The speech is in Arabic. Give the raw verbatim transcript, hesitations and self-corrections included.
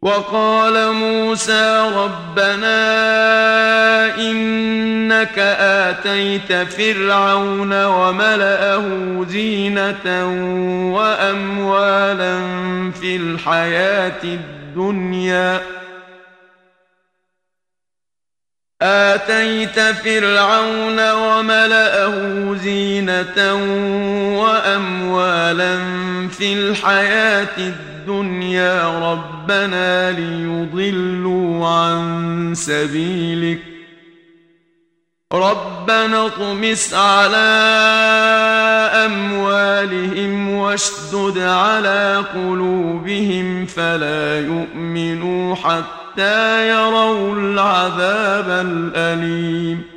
وقال موسى ربنا إنك آتيت فرعون وملأه زينة وأموالا في الحياة الدنيا آتيت فرعون وملأه زينة وأموالا في الحياة الدنيا ربنا ليضلوا عن سبيلك ربنا اطمس على أموالهم واشدد على قلوبهم فلا يؤمنوا حتى يروا العذاب الأليم